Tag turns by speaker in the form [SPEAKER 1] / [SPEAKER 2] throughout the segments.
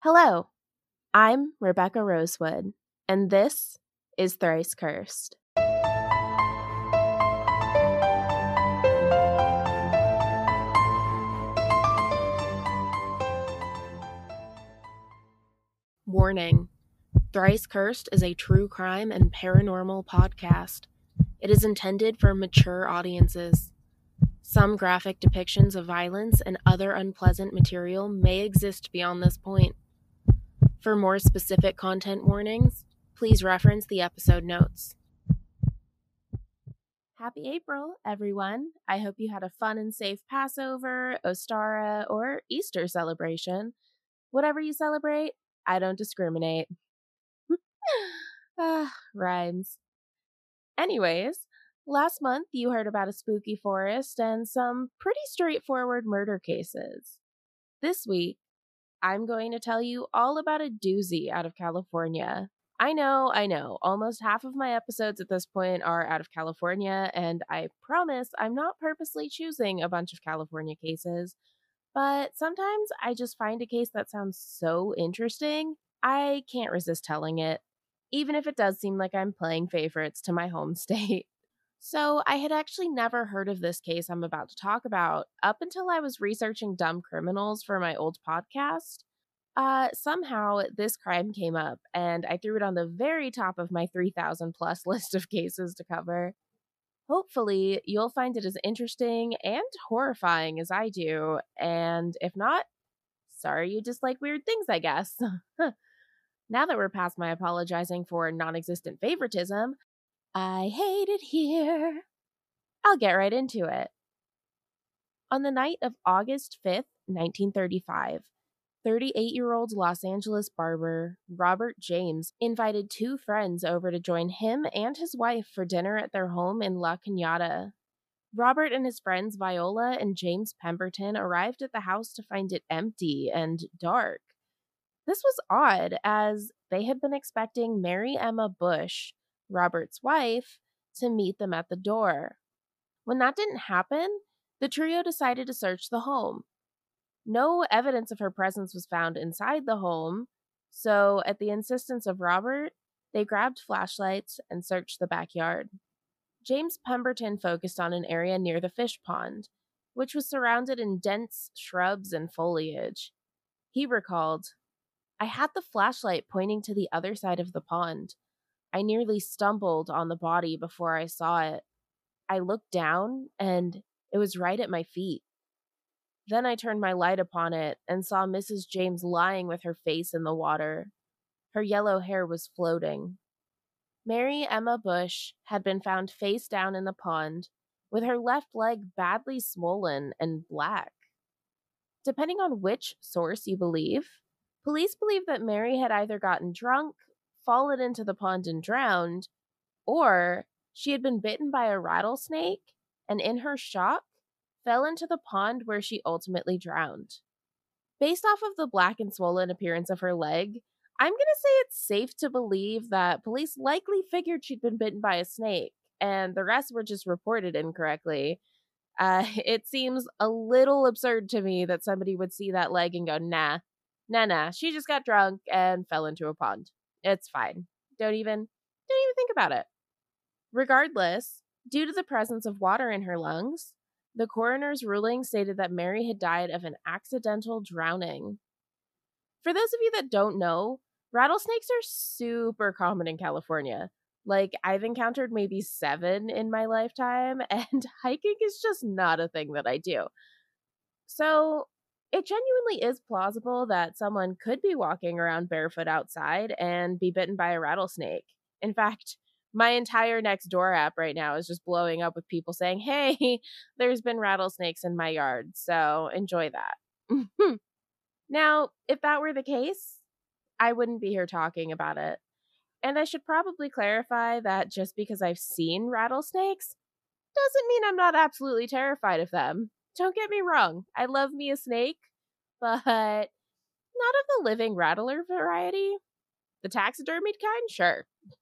[SPEAKER 1] Hello, I'm Rebecca Rosewood, and this is Thrice Cursed. Warning: Thrice Cursed is a true crime and paranormal podcast. It is intended for mature audiences. Some graphic depictions of violence and other unpleasant material may exist beyond this point. For more specific content warnings, please reference the episode notes. Happy April, everyone. I hope you had a fun and safe Passover, Ostara, or Easter celebration. Whatever you celebrate, I don't discriminate. Rhymes. Anyways, last month you heard about a spooky forest and some pretty straightforward murder cases. This week, I'm going to tell you all about a doozy out of California. I know. Almost half of my episodes at this point are out of California, and I promise I'm not purposely choosing a bunch of California cases, but sometimes I just find a case that sounds so interesting, I can't resist telling it, even if it does seem like I'm playing favorites to my home state. So, I had actually never heard of this case I'm about to talk about up until I was researching dumb criminals for my old podcast. Somehow this crime came up and I threw it on the very top of my 3,000 plus list of cases to cover. Hopefully, you'll find it as interesting and horrifying as I do, and if not, sorry you dislike weird things, I guess. Now that we're past my apologizing for non existent favoritism, I hate it here. I'll get right into it. On the night of August 5th, 1935, 38-year-old Los Angeles barber Robert James invited two friends over to join him and his wife for dinner at their home in La Cañada. Robert and his friends Viola and James Pemberton arrived at the house to find it empty and dark. This was odd, as they had been expecting Mary Emma Bush, Robert's wife, to meet them at the door. When that didn't happen, the trio decided to search the home. No evidence of her presence was found inside the home, so at the insistence of Robert, they grabbed flashlights and searched the backyard. James Pemberton focused on an area near the fish pond, which was surrounded in dense shrubs and foliage. He recalled, "I had the flashlight pointing to the other side of the pond. I nearly stumbled on the body before I saw it. I looked down, and it was right at my feet. Then I turned my light upon it and saw Mrs. James lying with her face in the water. Her yellow hair was floating." Mary Emma Bush had been found face down in the pond, with her left leg badly swollen and black. Depending on which source you believe, police believe that Mary had either gotten drunk, fallen into the pond and drowned, or she had been bitten by a rattlesnake and in her shock fell into the pond where she ultimately drowned. Based off of the black and swollen appearance of her leg, I'm going to say it's safe to believe that police likely figured she'd been bitten by a snake, and the rest were just reported incorrectly. It seems a little absurd to me that somebody would see that leg and go, nah, she just got drunk and fell into a pond. It's fine. Don't even think about it. Regardless, due to the presence of water in her lungs, the coroner's ruling stated that Mary had died of an accidental drowning. For those of you that don't know, rattlesnakes are super common in California. Like, I've encountered maybe 7 in my lifetime, and hiking is just not a thing that I do. So, it genuinely is plausible that someone could be walking around barefoot outside and be bitten by a rattlesnake. In fact, my entire Nextdoor app right now is just blowing up with people saying, "Hey, there's been rattlesnakes in my yard, so enjoy that." Now, if that were the case, I wouldn't be here talking about it. And I should probably clarify that just because I've seen rattlesnakes doesn't mean I'm not absolutely terrified of them. Don't get me wrong, I love me a snake, but not of the living rattler variety. The taxidermied kind? Sure.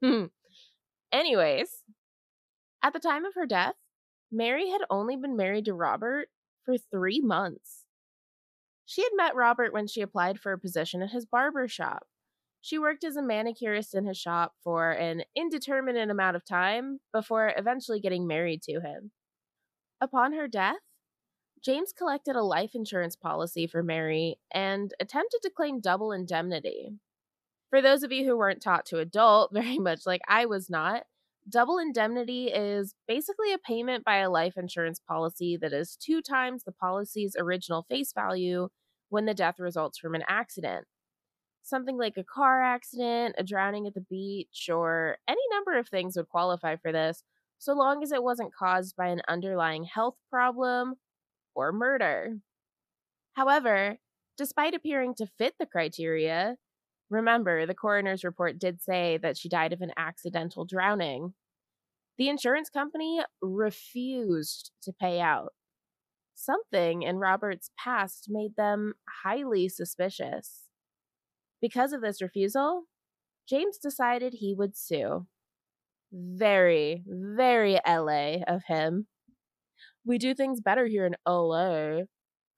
[SPEAKER 1] Anyways, at the time of her death, Mary had only been married to Robert for 3 months. She had met Robert when she applied for a position at his barber shop. She worked as a manicurist in his shop for an indeterminate amount of time before eventually getting married to him. Upon her death, James collected a life insurance policy for Mary and attempted to claim double indemnity. For those of you who weren't taught to adult, very much like I was not, double indemnity is basically a payment by a life insurance policy that is 2 times the policy's original face value when the death results from an accident. Something like a car accident, a drowning at the beach, or any number of things would qualify for this, so long as it wasn't caused by an underlying health problem or murder. However, despite appearing to fit the criteria, remember, the coroner's report did say that she died of an accidental drowning. The insurance company refused to pay out. Something in Robert's past made them highly suspicious. Because of this refusal, James decided he would sue. Very, very LA of him. We do things better here in LA.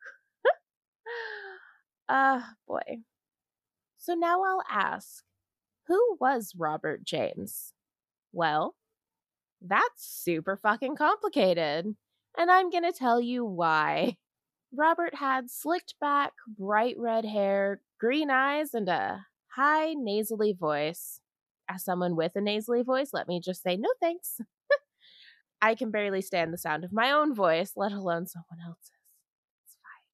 [SPEAKER 1] Boy. So now I'll ask, who was Robert James? Well, that's super fucking complicated, and I'm gonna tell you why. Robert had slicked back, bright red hair, green eyes, and a high nasally voice. As someone with a nasally voice, let me just say no thanks. I can barely stand the sound of my own voice, let alone someone else's. It's fine.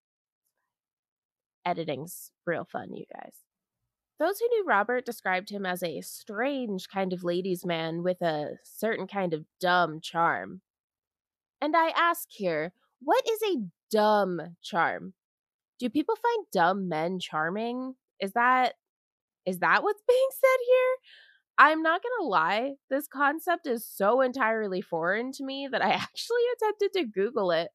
[SPEAKER 1] Editing's real fun, you guys. Those who knew Robert described him as a strange kind of ladies' man with a certain kind of dumb charm. And I ask here, what is a dumb charm? Do people find dumb men charming? Is that what's being said here? I'm not gonna lie, this concept is so entirely foreign to me that I actually attempted to Google it.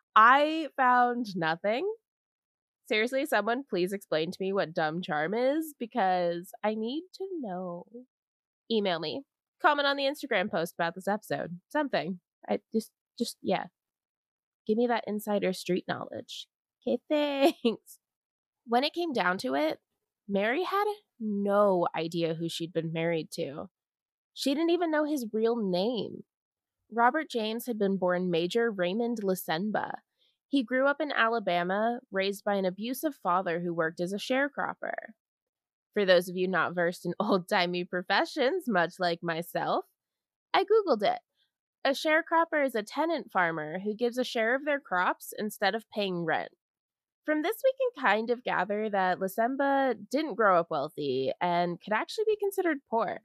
[SPEAKER 1] I found nothing. Seriously, someone please explain to me what dumb charm is, because I need to know. Email me. Comment on the Instagram post about this episode. Something. I just yeah. Give me that insider street knowledge. Okay, thanks. When it came down to it, Mary had no idea who she'd been married to. She didn't even know his real name. Robert James had been born Major Raymond Lisenba. He grew up in Alabama, raised by an abusive father who worked as a sharecropper. For those of you not versed in old-timey professions, much like myself, I Googled it. A sharecropper is a tenant farmer who gives a share of their crops instead of paying rent. From this, we can kind of gather that Lisemba didn't grow up wealthy and could actually be considered poor.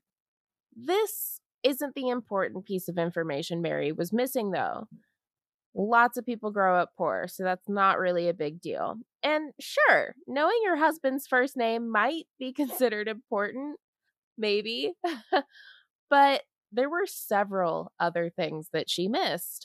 [SPEAKER 1] This isn't the important piece of information Mary was missing, though. Lots of people grow up poor, so that's not really a big deal. And sure, knowing your husband's first name might be considered important, maybe, but there were several other things that she missed.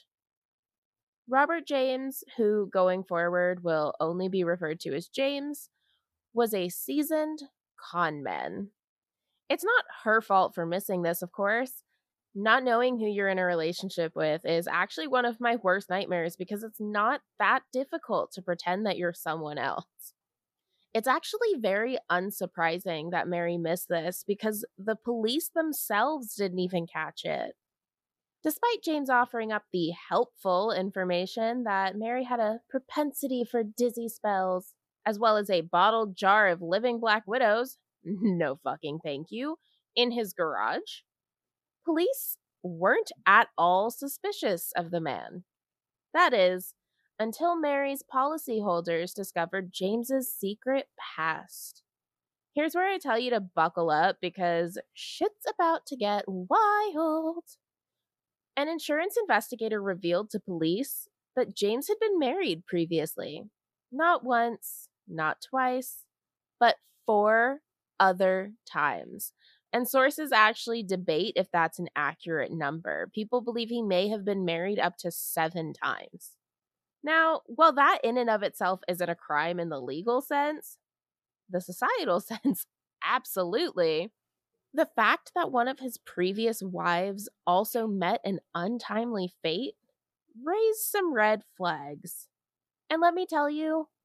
[SPEAKER 1] Robert James, who going forward will only be referred to as James, was a seasoned con man. It's not her fault for missing this, of course. Not knowing who you're in a relationship with is actually one of my worst nightmares because it's not that difficult to pretend that you're someone else. It's actually very unsurprising that Mary missed this because the police themselves didn't even catch it. Despite James offering up the helpful information that Mary had a propensity for dizzy spells, as well as a bottled jar of living black widows, no fucking thank you, in his garage, police weren't at all suspicious of the man. That is, until Mary's policyholders discovered James's secret past. Here's where I tell you to buckle up because shit's about to get wild. An insurance investigator revealed to police that James had been married previously. Not once, not twice, but 4 other times. And sources actually debate if that's an accurate number. People believe he may have been married up to 7 times. Now, while that in and of itself isn't a crime in the legal sense, the societal sense, absolutely. The fact that one of his previous wives also met an untimely fate raised some red flags. And let me tell you,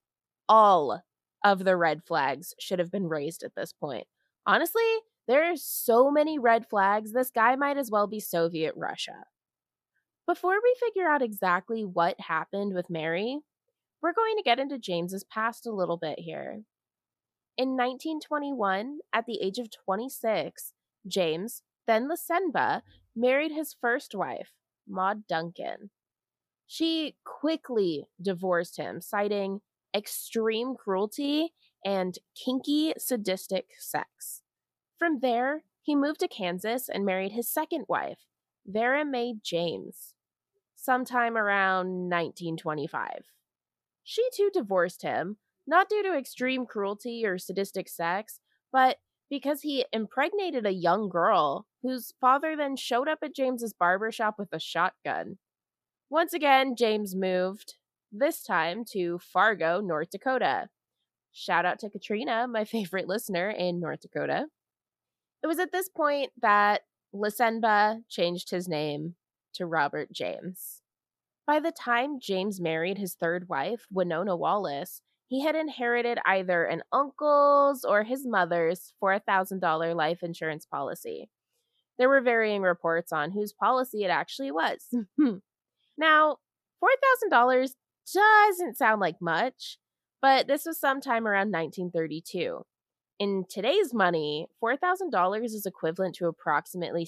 [SPEAKER 1] all of the red flags should have been raised at this point. Honestly, there are so many red flags, this guy might as well be Soviet Russia. Before we figure out exactly what happened with Mary, we're going to get into James's past a little bit here. In 1921, at the age of 26, James, then Lisenba, married his first wife, Maud Duncan. She quickly divorced him, citing extreme cruelty and kinky, sadistic sex. From there, he moved to Kansas and married his second wife, Vera Mae James, sometime around 1925. She too divorced him, not due to extreme cruelty or sadistic sex, but because he impregnated a young girl whose father then showed up at James's barbershop with a shotgun. Once again, James moved, this time to Fargo, North Dakota. Shout out to Katrina, my favorite listener in North Dakota. It was at this point that Lisenba changed his name to Robert James. By the time James married his third wife, Winona Wallace, he had inherited either an uncle's or his mother's $4,000 life insurance policy. There were varying reports on whose policy it actually was. Now, $4,000 doesn't sound like much, but this was sometime around 1932. In today's money, $4,000 is equivalent to approximately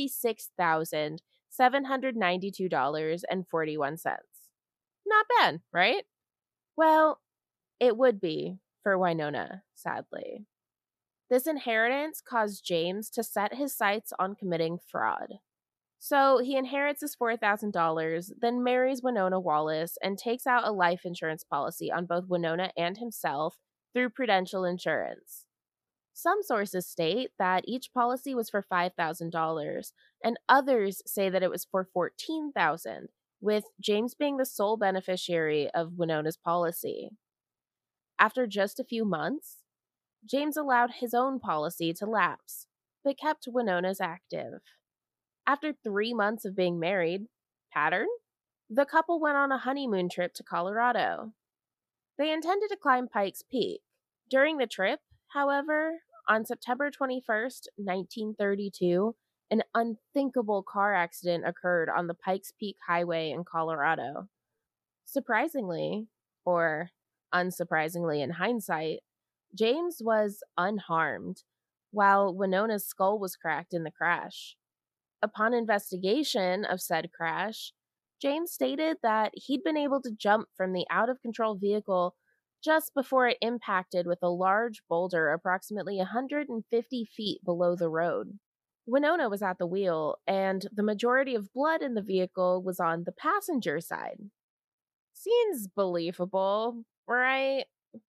[SPEAKER 1] $76,792.41. Not bad, right? Well, it would be for Winona, sadly. This inheritance caused James to set his sights on committing fraud. So he inherits his $4,000, then marries Winona Wallace and takes out a life insurance policy on both Winona and himself through Prudential Insurance. Some sources state that each policy was for $5,000, and others say that it was for $14,000, with James being the sole beneficiary of Winona's policy. After just a few months, James allowed his own policy to lapse, but kept Winona's active. After 3 months of being married, pattern? The couple went on a honeymoon trip to Colorado. They intended to climb Pikes Peak. During the trip, however, on September 21st, 1932, an unthinkable car accident occurred on the Pikes Peak Highway in Colorado. Surprisingly, or unsurprisingly in hindsight, James was unharmed, while Winona's skull was cracked in the crash. Upon investigation of said crash, James stated that he'd been able to jump from the out-of-control vehicle just before it impacted with a large boulder approximately 150 feet below the road. Winona was at the wheel, and the majority of blood in the vehicle was on the passenger side. Seems believable, right?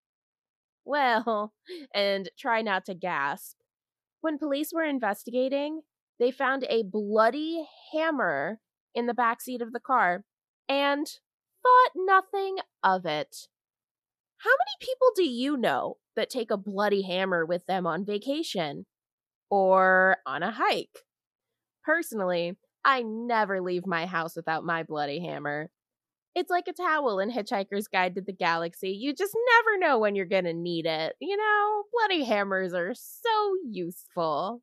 [SPEAKER 1] Well, and try not to gasp. When police were investigating, they found a bloody hammer in the backseat of the car and thought nothing of it. How many people do you know that take a bloody hammer with them on vacation or on a hike? Personally, I never leave my house without my bloody hammer. It's like a towel in Hitchhiker's Guide to the Galaxy. You just never know when you're gonna need it. You know, bloody hammers are so useful.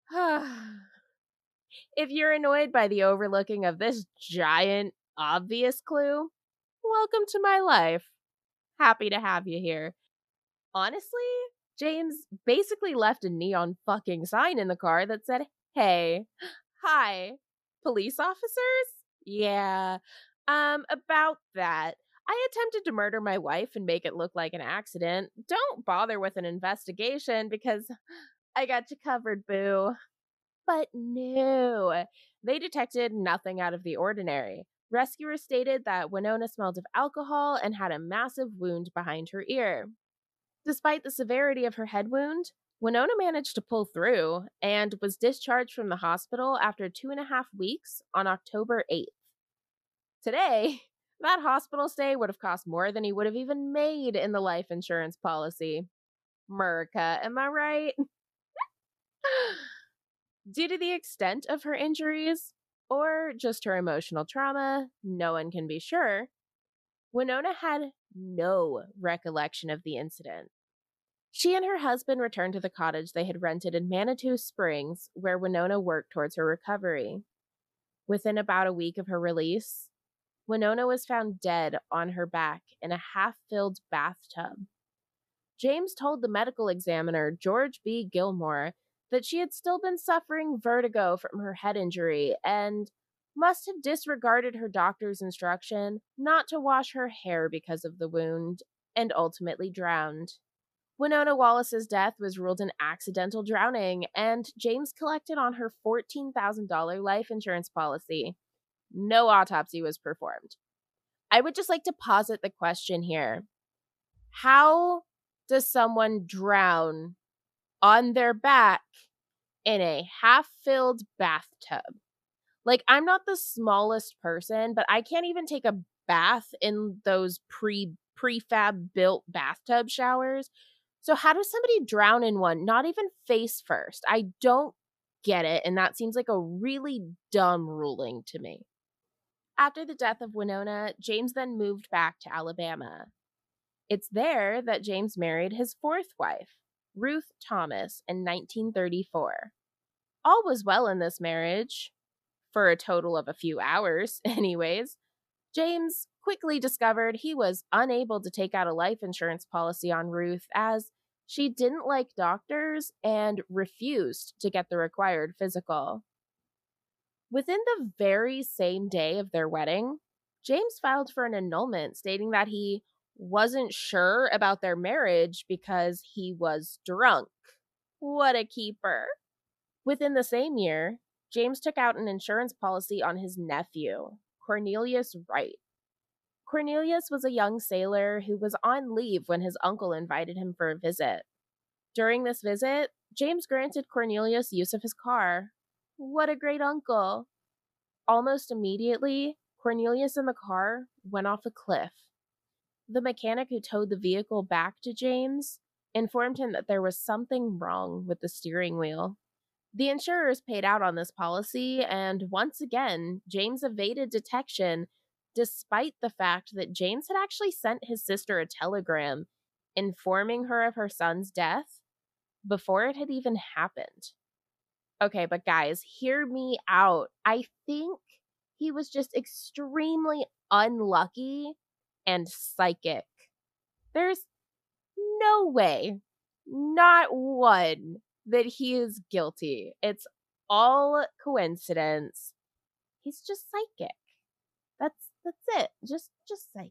[SPEAKER 1] If you're annoyed by the overlooking of this giant, obvious clue, welcome to my life. Happy to have you here. Honestly, James basically left a neon fucking sign in the car that said, "Hey, hi, police officers? Yeah, about that. I attempted to murder my wife and make it look like an accident. Don't bother with an investigation because I got you covered, boo." But no, they detected nothing out of the ordinary. Rescuers stated that Winona smelled of alcohol and had a massive wound behind her ear. Despite the severity of her head wound, Winona managed to pull through and was discharged from the hospital after 2.5 weeks on October 8th. Today, that hospital stay would have cost more than he would have even made in the life insurance policy. America, am I right? Due to the extent of her injuries, or just her emotional trauma, no one can be sure, Winona had no recollection of the incident. She and her husband returned to the cottage they had rented in Manitou Springs, where Winona worked towards her recovery. Within about a week of her release, Winona was found dead on her back in a half-filled bathtub. James told the medical examiner, George B. Gilmore, that she had still been suffering vertigo from her head injury and must have disregarded her doctor's instruction not to wash her hair because of the wound, and ultimately drowned. Winona Wallace's death was ruled an accidental drowning, and James collected on her $14,000 life insurance policy. No autopsy was performed. I would just like to posit the question here. How does someone drown on their back in a half-filled bathtub? Like, I'm not the smallest person, but I can't even take a bath in those prefab built bathtub showers. So how does somebody drown in one? Not even face first. I don't get it, and that seems like a really dumb ruling to me. After the death of Winona, James then moved back to Alabama. It's there that James married his fourth wife, Ruth Thomas, in 1934. All was well in this marriage, for a total of a few hours, anyways. James quickly discovered he was unable to take out a life insurance policy on Ruth as she didn't like doctors and refused to get the required physical. Within the very same day of their wedding, James filed for an annulment stating that he wasn't sure about their marriage because he was drunk. What a keeper. Within the same year, James took out an insurance policy on his nephew, Cornelius Wright. Cornelius was a young sailor who was on leave when his uncle invited him for a visit. During this visit, James granted Cornelius use of his car. What a great uncle. Almost immediately, Cornelius and the car went off a cliff. The mechanic who towed the vehicle back to James informed him that there was something wrong with the steering wheel. The insurers paid out on this policy, and once again, James evaded detection despite the fact that James had actually sent his sister a telegram informing her of her son's death before it had even happened. Okay, but guys, hear me out. I think he was just extremely unlucky and psychic. There's no way, not one, that he is guilty. It's all coincidence. He's just psychic. That's it. Just psychic.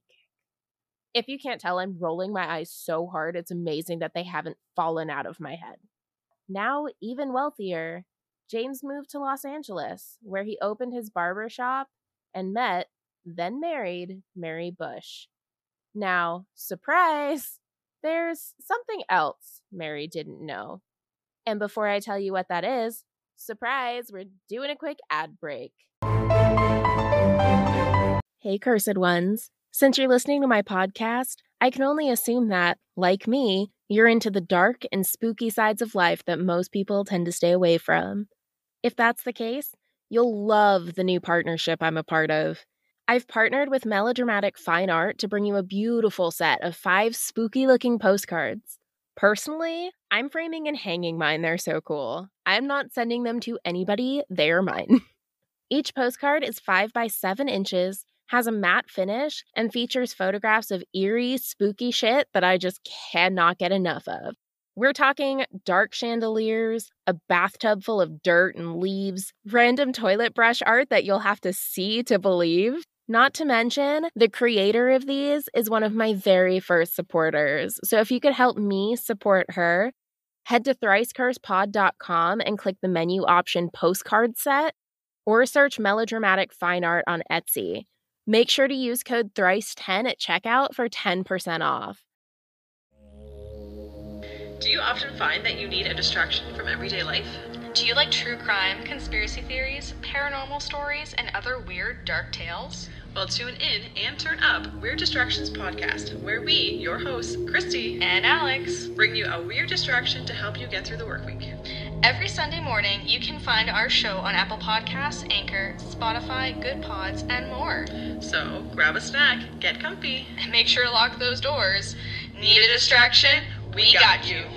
[SPEAKER 1] If you can't tell, I'm rolling my eyes so hard, it's amazing that they haven't fallen out of my head. Now, even wealthier, James moved to Los Angeles, where he opened his barber shop and met, then married, Mary Bush. Now, surprise, there's something else Mary didn't know. And before I tell you what that is, surprise, we're doing a quick ad break. Hey, cursed ones. Since you're listening to my podcast, I can only assume that, like me, you're into the dark and spooky sides of life that most people tend to stay away from. If that's the case, you'll love the new partnership I'm a part of. I've partnered with Melodramatic Fine Art to bring you a beautiful set of 5 spooky-looking postcards. Personally, I'm framing and hanging mine. They're so cool. I'm not sending them to anybody. They're mine. Each postcard is 5 by 7 inches, has a matte finish, and features photographs of eerie, spooky shit that I just cannot get enough of. We're talking dark chandeliers, a bathtub full of dirt and leaves, random toilet brush art that you'll have to see to believe. Not to mention, the creator of these is one of my very first supporters. So if you could help me support her, head to thricecursepod.com and click the menu option postcard set, or search Melodramatic Fine Art on Etsy. Make sure to use code THRICE10 at checkout for 10% off.
[SPEAKER 2] Do you often find that you need a distraction from everyday life?
[SPEAKER 3] Do you like true crime, conspiracy theories, paranormal stories, and other weird, dark tales?
[SPEAKER 2] Well, tune in and turn up Weird Distractions podcast, where we, your hosts, Christy
[SPEAKER 3] and Alex,
[SPEAKER 2] bring you a weird distraction to help you get through the work week.
[SPEAKER 3] Every Sunday morning, you can find our show on Apple Podcasts, Anchor, Spotify, Good Pods, and more.
[SPEAKER 2] So grab a snack, get comfy,
[SPEAKER 3] and make sure to lock those doors. Need a distraction? We got you.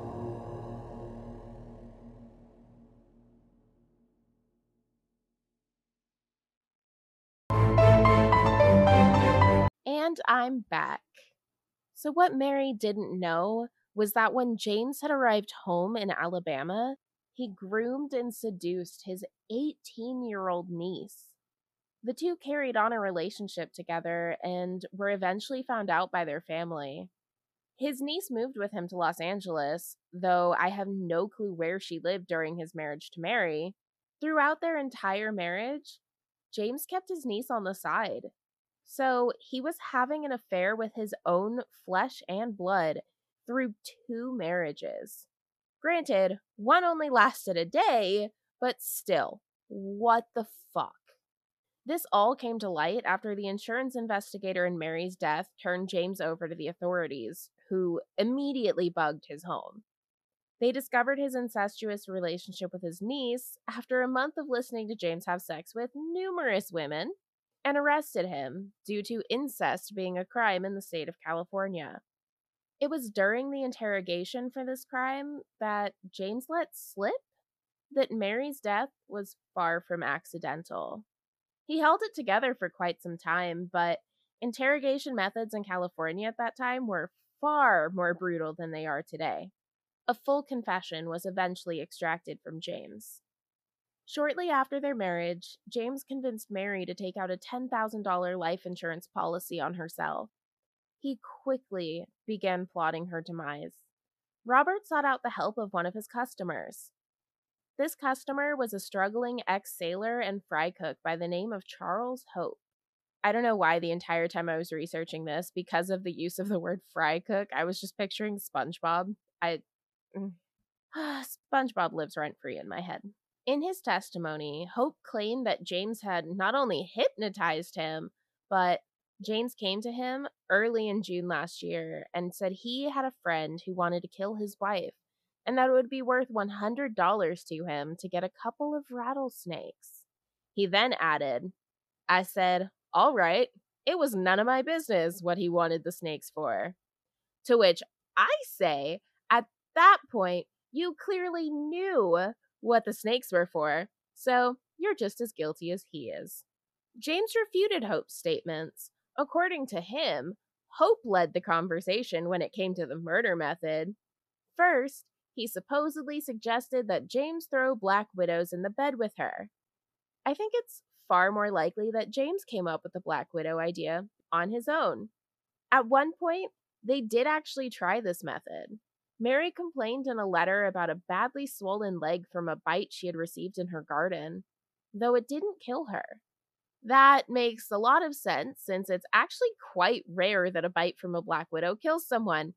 [SPEAKER 1] And I'm back. So what Mary didn't know was that when James had arrived home in Alabama, he groomed and seduced his 18-year-old niece. The two carried on a relationship together and were eventually found out by their family. His niece moved with him to Los Angeles, though I have no clue where she lived during his marriage to Mary. Throughout their entire marriage, James kept his niece on the side. So he was having an affair with his own flesh and blood through 2 marriages. Granted, one only lasted a day, but still, what the fuck? This all came to light after the insurance investigator in Mary's death turned James over to the authorities, who immediately bugged his home. They discovered his incestuous relationship with his niece after a month of listening to James have sex with numerous women, and arrested him due to incest being a crime in the state of California. It was during the interrogation for this crime that James let slip that Mary's death was far from accidental. He held it together for quite some time, but interrogation methods in California at that time were far more brutal than they are today. A full confession was eventually extracted from James. Shortly after their marriage, James convinced Mary to take out a $10,000 life insurance policy on herself. He quickly began plotting her demise. Robert sought out the help of one of his customers. This customer was a struggling ex-sailor and fry cook by the name of Charles Hope. I don't know why the entire time I was researching this, because of the use of the word fry cook, I was just picturing SpongeBob. SpongeBob lives rent-free in my head. In his testimony, Hope claimed that James had not only hypnotized him, but James came to him early in June last year and said he had a friend who wanted to kill his wife, and that it would be worth $100 to him to get a couple of rattlesnakes. He then added, "I said, all right, it was none of my business what he wanted the snakes for." To which I say, at that point, you clearly knew what the snakes were for, so you're just as guilty as he is. James refuted Hope's statements. According to him, Hope led the conversation when it came to the murder method. First, he supposedly suggested that James throw black widows in the bed with her. I think it's far more likely that James came up with the black widow idea on his own. At one point, they did actually try this method. Mary complained in a letter about a badly swollen leg from a bite she had received in her garden, though it didn't kill her. That makes a lot of sense, since it's actually quite rare that a bite from a black widow kills someone.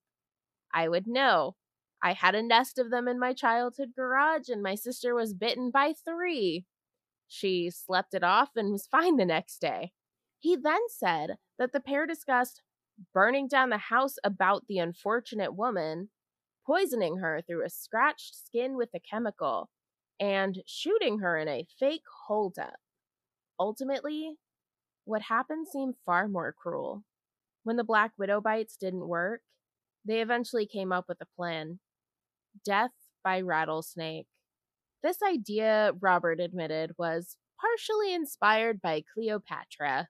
[SPEAKER 1] I would know. I had a nest of them in my childhood garage, and my sister was bitten by 3. She slept it off and was fine the next day. He then said that the pair discussed burning down the house about the unfortunate woman, poisoning her through a scratched skin with a chemical, and shooting her in a fake holdup. Ultimately, what happened seemed far more cruel. When the black widow bites didn't work, they eventually came up with a plan. Death by rattlesnake. This idea, Robert admitted, was partially inspired by Cleopatra.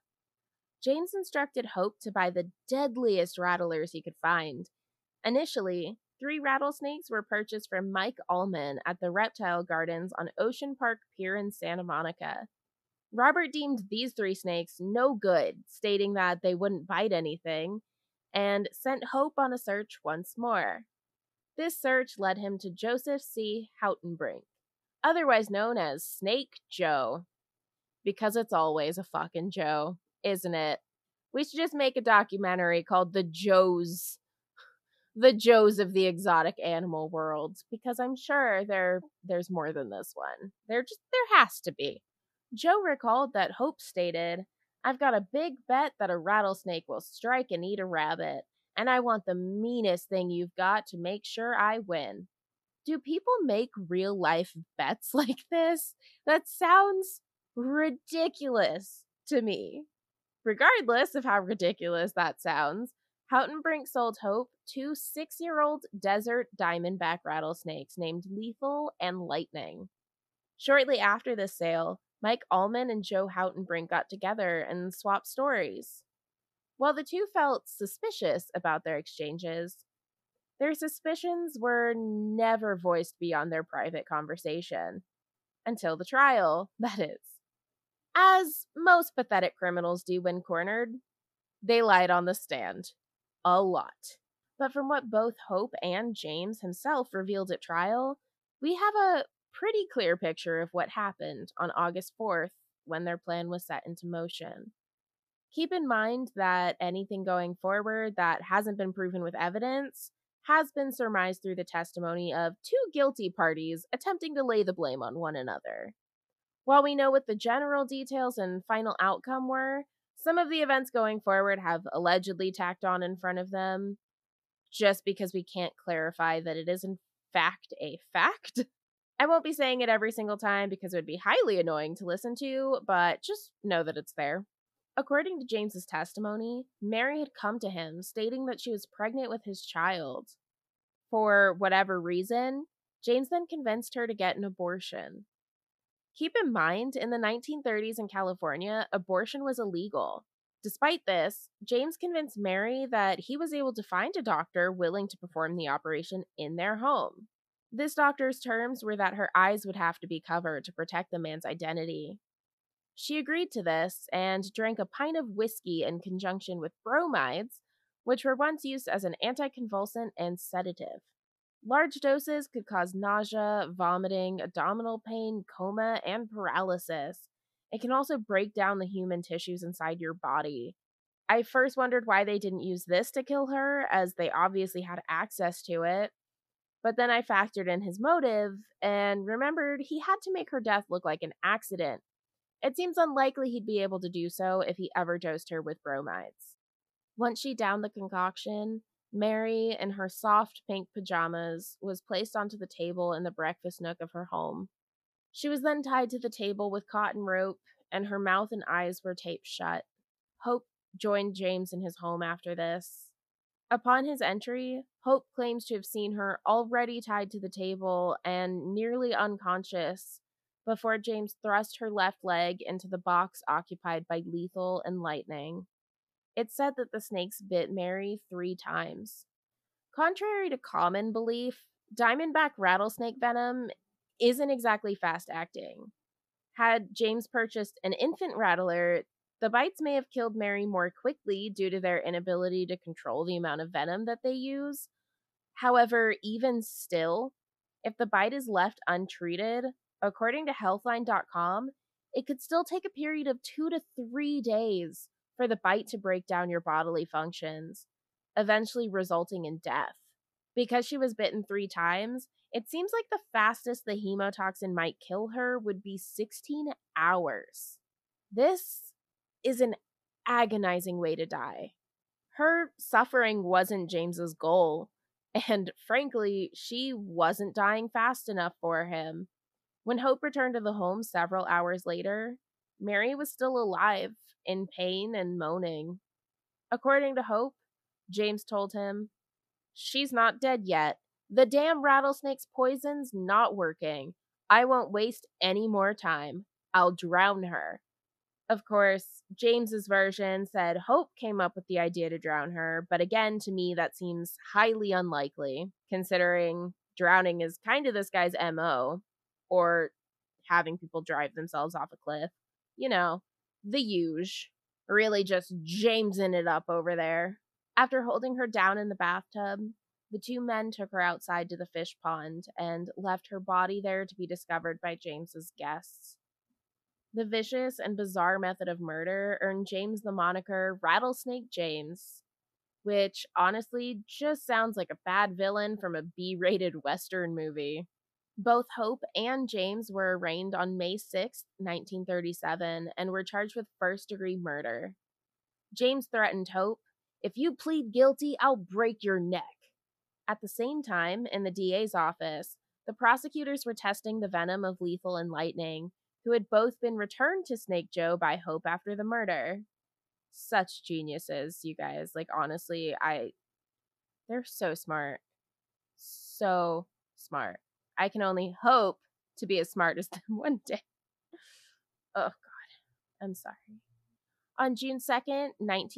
[SPEAKER 1] James instructed Hope to buy the deadliest rattlers he could find. Initially, 3 rattlesnakes were purchased from Mike Allman at the Reptile Gardens on Ocean Park Pier in Santa Monica. Robert deemed these 3 snakes no good, stating that they wouldn't bite anything, and sent Hope on a search once more. This search led him to Joseph C. Houtenbrink, otherwise known as Snake Joe. Because it's always a fucking Joe, isn't it? We should just make a documentary called The Joes of the exotic animal world, because I'm sure there's more than this one. There has to be. Joe recalled that Hope stated, I've got a big bet that a rattlesnake will strike and eat a rabbit, and I want the meanest thing you've got to make sure I win. Do people make real life bets like this? That sounds ridiculous to me. Regardless of how ridiculous that sounds, Houghton Brink sold Hope 2 6-year-old desert diamondback rattlesnakes named Lethal and Lightning. Shortly after this sale, Mike Allman and Joe Houghton Brink got together and swapped stories. While the two felt suspicious about their exchanges, their suspicions were never voiced beyond their private conversation. Until the trial, that is. As most pathetic criminals do when cornered, they lied on the stand. A lot. But from what both Hope and James himself revealed at trial, we have a pretty clear picture of what happened on August 4th when their plan was set into motion. Keep in mind that anything going forward that hasn't been proven with evidence has been surmised through the testimony of two guilty parties attempting to lay the blame on one another. While we know what the general details and final outcome were, some of the events going forward have allegedly tacked on in front of them, just because we can't clarify that it is in fact a fact. I won't be saying it every single time because it would be highly annoying to listen to, but just know that it's there. According to James's testimony, Mary had come to him stating that she was pregnant with his child. For whatever reason, James then convinced her to get an abortion. Keep in mind, in the 1930s in California, abortion was illegal. Despite this, James convinced Mary that he was able to find a doctor willing to perform the operation in their home. This doctor's terms were that her eyes would have to be covered to protect the man's identity. She agreed to this and drank a pint of whiskey in conjunction with bromides, which were once used as an anticonvulsant and sedative. Large doses could cause nausea, vomiting, abdominal pain, coma, and paralysis. It can also break down the human tissues inside your body. I first wondered why they didn't use this to kill her, as they obviously had access to it. But then I factored in his motive and remembered he had to make her death look like an accident. It seems unlikely he'd be able to do so if he ever dosed her with bromides. Once she downed the concoction, Mary, in her soft pink pajamas, was placed onto the table in the breakfast nook of her home. She was then tied to the table with cotton rope, and her mouth and eyes were taped shut. Hope joined James in his home after this. Upon his entry, Hope claims to have seen her already tied to the table and nearly unconscious before James thrust her left leg into the box occupied by Lethal and Lightning. It's said that the snakes bit Mary 3 times. Contrary to common belief, diamondback rattlesnake venom isn't exactly fast-acting. Had James purchased an infant rattler, the bites may have killed Mary more quickly due to their inability to control the amount of venom that they use. However, even still, if the bite is left untreated, according to Healthline.com, it could still take a period of 2 to 3 days for the bite to break down your bodily functions, eventually resulting in death. Because she was bitten 3 times, it seems like the fastest the hemotoxin might kill her would be 16 hours. This is an agonizing way to die. Her suffering wasn't James's goal, and frankly, she wasn't dying fast enough for him. When Hope returned to the home several hours later, Mary was still alive, in pain and moaning. According to Hope, James told him, "She's not dead yet. The damn rattlesnake's poison's not working. I won't waste any more time. I'll drown her." Of course, James's version said Hope came up with the idea to drown her, but again, to me, that seems highly unlikely, considering drowning is kind of this guy's MO, or having people drive themselves off a cliff. You know, the huge. Really just Jamesing it up over there. After holding her down in the bathtub, the 2 men took her outside to the fish pond and left her body there to be discovered by James's guests. The vicious and bizarre method of murder earned James the moniker Rattlesnake James, which honestly just sounds like a bad villain from a B-rated Western movie. Both Hope and James were arraigned on May 6, 1937, and were charged with first-degree murder. James threatened Hope, "If you plead guilty, I'll break your neck." At the same time, in the DA's office, the prosecutors were testing the venom of Lethal and Lightning, who had both been returned to Snake Joe by Hope after the murder. Such geniuses, you guys. Like, honestly, they're so smart. So smart. I can only hope to be as smart as them one day. Oh, God. I'm sorry. On June 2nd,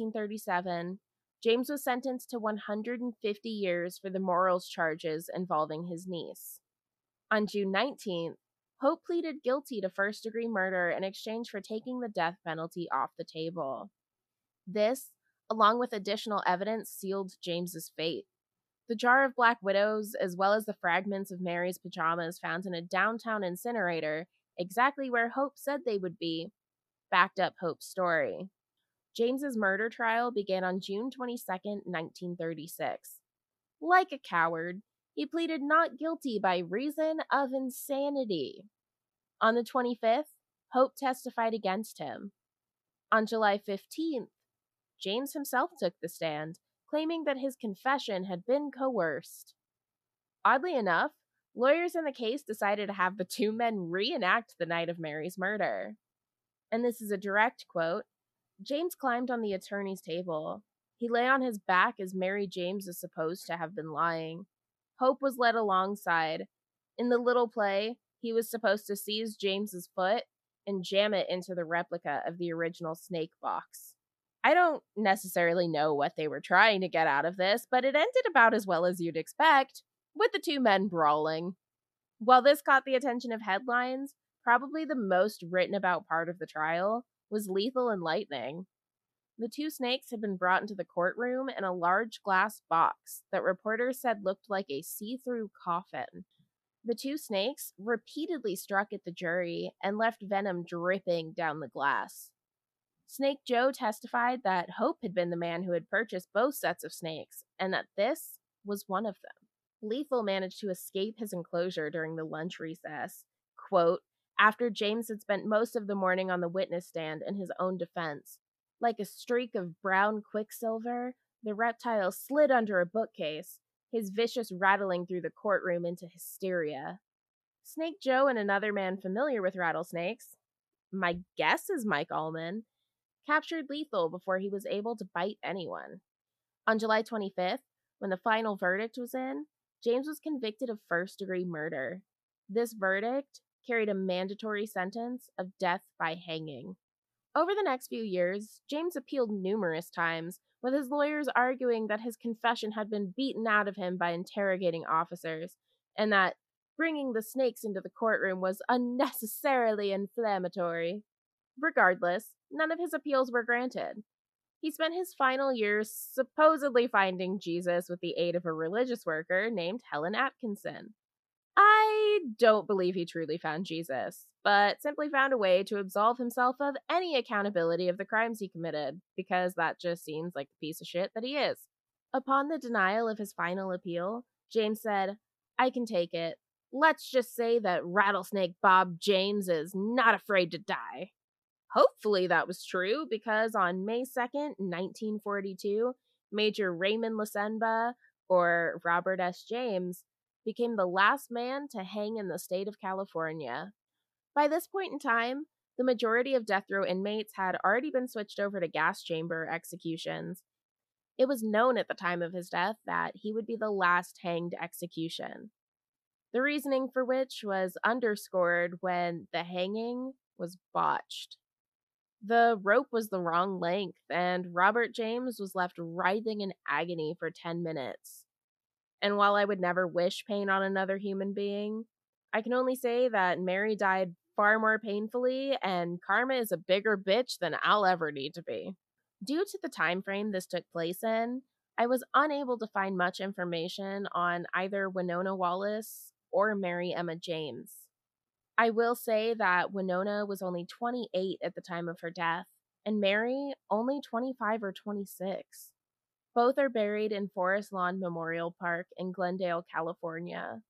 [SPEAKER 1] 1937, James was sentenced to 150 years for the morals charges involving his niece. On June 19th, Hope pleaded guilty to first-degree murder in exchange for taking the death penalty off the table. This, along with additional evidence, sealed James's fate. The jar of Black Widows, as well as the fragments of Mary's pajamas found in a downtown incinerator, exactly where Hope said they would be, backed up Hope's story. James's murder trial began on June 22, 1936. Like a coward, he pleaded not guilty by reason of insanity. On the 25th, Hope testified against him. On July 15th, James himself took the stand, claiming that his confession had been coerced. Oddly enough, lawyers in the case decided to have the two men reenact the night of Mary's murder. And this is a direct quote. James climbed on the attorney's table. He lay on his back as Mary James is supposed to have been lying. Hope was led alongside. In the little play, he was supposed to seize James's foot and jam it into the replica of the original snake box. I don't necessarily know what they were trying to get out of this, but it ended about as well as you'd expect, with the two men brawling. While this caught the attention of headlines, probably the most written about part of the trial was Lethal and Lightning. The two snakes had been brought into the courtroom in a large glass box that reporters said looked like a see-through coffin. The two snakes repeatedly struck at the jury and left venom dripping down the glass. Snake Joe testified that Hope had been the man who had purchased both sets of snakes, and that this was one of them. Lethal managed to escape his enclosure during the lunch recess. Quote, after James had spent most of the morning on the witness stand in his own defense. Like a streak of brown quicksilver, the reptile slid under a bookcase, his vicious rattling through the courtroom into hysteria. Snake Joe and another man familiar with rattlesnakes, my guess is Mike Allman, captured Lethal before he was able to bite anyone. On July 25th, when the final verdict was in, James was convicted of first-degree murder. This verdict carried a mandatory sentence of death by hanging. Over the next few years, James appealed numerous times, with his lawyers arguing that his confession had been beaten out of him by interrogating officers, and that bringing the snakes into the courtroom was unnecessarily inflammatory. Regardless, none of his appeals were granted. He spent his final years supposedly finding Jesus with the aid of a religious worker named Helen Atkinson. I don't believe he truly found Jesus, but simply found a way to absolve himself of any accountability of the crimes he committed, because that just seems like the piece of shit that he is. Upon the denial of his final appeal, James said, I can take it. Let's just say that Rattlesnake Bob James is not afraid to die. Hopefully that was true, because on May 2nd, 1942, Major Raymond Lasenba, or Robert S. James, became the last man to hang in the state of California. By this point in time, the majority of death row inmates had already been switched over to gas chamber executions. It was known at the time of his death that he would be the last hanged execution. The reasoning for which was underscored when the hanging was botched. The rope was the wrong length, and Robert James was left writhing in agony for 10 minutes. And while I would never wish pain on another human being, I can only say that Mary died far more painfully, and karma is a bigger bitch than I'll ever need to be. Due to the time frame this took place in, I was unable to find much information on either Winona Wallace or Mary Emma James. I will say that Winona was only 28 at the time of her death, and Mary only 25 or 26. Both are buried in Forest Lawn Memorial Park in Glendale, California.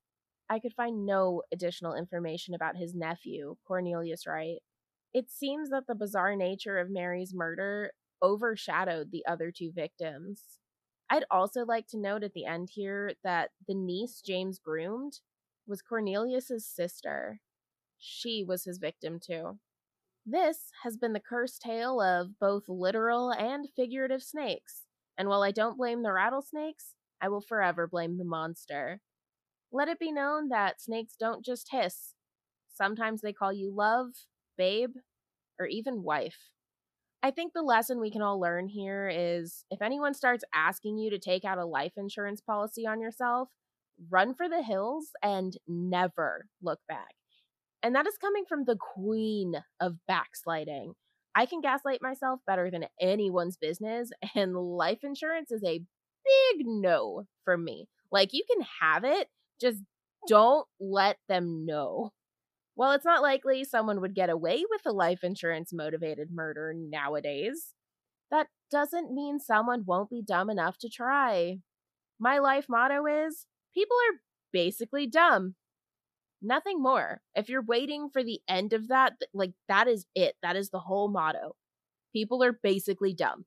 [SPEAKER 1] I could find no additional information about his nephew, Cornelius Wright. It seems that the bizarre nature of Mary's murder overshadowed the other two victims. I'd also like to note at the end here that the niece James groomed was Cornelius's sister. She was his victim too. This has been the cursed tale of both literal and figurative snakes, and while I don't blame the rattlesnakes, I will forever blame the monster. Let it be known that snakes don't just hiss. Sometimes they call you love, babe, or even wife. I think the lesson we can all learn here is if anyone starts asking you to take out a life insurance policy on yourself, run for the hills and never look back. And that is coming from the queen of backsliding. I can gaslight myself better than anyone's business, and life insurance is a big no for me. Like, you can have it, just don't let them know. While it's not likely someone would get away with a life insurance motivated murder nowadays, that doesn't mean someone won't be dumb enough to try. My life motto is people are basically dumb. Nothing more. If you're waiting for the end of that, like, that is it. That is the whole motto. People are basically dumb.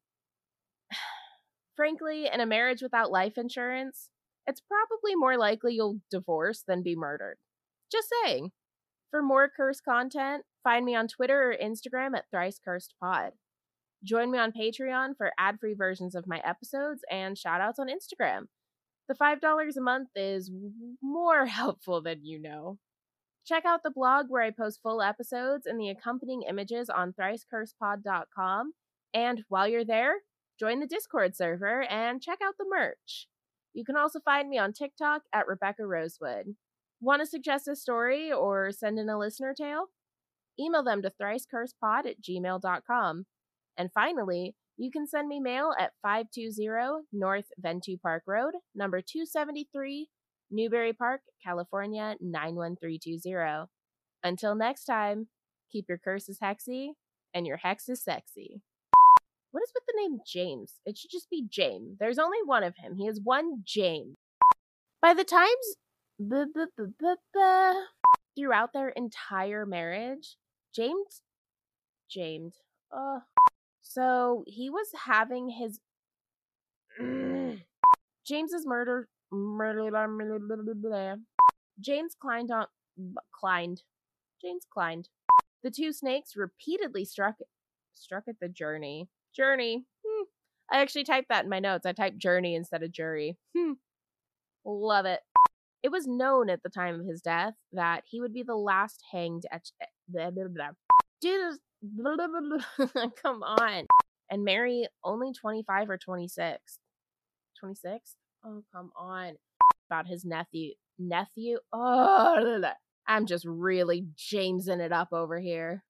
[SPEAKER 1] Frankly, in a marriage without life insurance, it's probably more likely you'll divorce than be murdered. Just saying. For more cursed content, find me on Twitter or Instagram at ThriceCursedPod. Join me on Patreon for ad-free versions of my episodes and shoutouts on Instagram. The $5 a month is more helpful than you know. Check out the blog where I post full episodes and the accompanying images on ThriceCursedPod.com. And while you're there, join the Discord server and check out the merch. You can also find me on TikTok at Rebecca Rosewood. Want to suggest a story or send in a listener tale? Email them to thricecursepod@gmail.com. And finally, you can send me mail at 520 North Ventura Park Road, number 273, Newberry Park, California, 91320. Until next time, keep your curses hexy and your hexes sexy. What is with the name James? It should just be James. There's only one of him. He is one James. By the times throughout their entire marriage, James, so he was having his James's murder. James climbed. James climbed. The two snakes repeatedly struck at the journey. I actually typed that in my notes. I typed journey instead of jury. Love it. It was known at the time of his death that he would be the last hanged Dude, come on. And Mary, only 25 or 26. 26? Oh, come on. About his nephew. Oh, I'm just really Jamesing it up over here.